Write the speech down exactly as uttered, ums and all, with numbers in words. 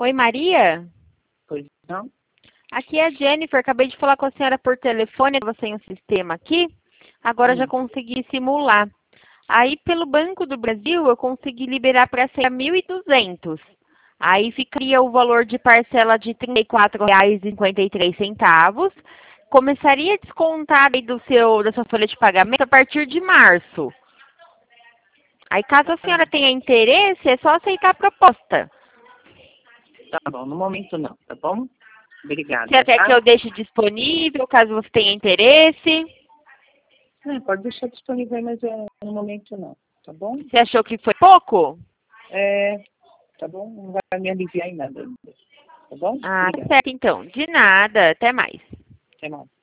Oi, Maria? Pois não? Aqui é a Jennifer. Acabei de falar com a senhora por telefone. Você tem um sistema aqui. Agora já Hum. consegui simular. Aí, pelo Banco do Brasil, eu consegui liberar para ser mil e duzentos. Aí ficaria o valor de parcela de trinta e quatro reais e cinquenta e três centavos. Começaria a descontar aí do seu, da sua folha de pagamento a partir de março. Aí, caso a senhora tenha interesse, é só aceitar a proposta. Tá bom, no momento não, tá bom? Obrigada, Você quer tá? que eu deixe disponível, caso você tenha interesse? É, pode deixar disponível aí, mas é, no momento não, tá bom? Você achou que foi pouco? É, tá bom? Não vai me aliviar em nada ainda, tá bom? Ah, tá Obrigada. certo então. De nada. Até mais. Até mais.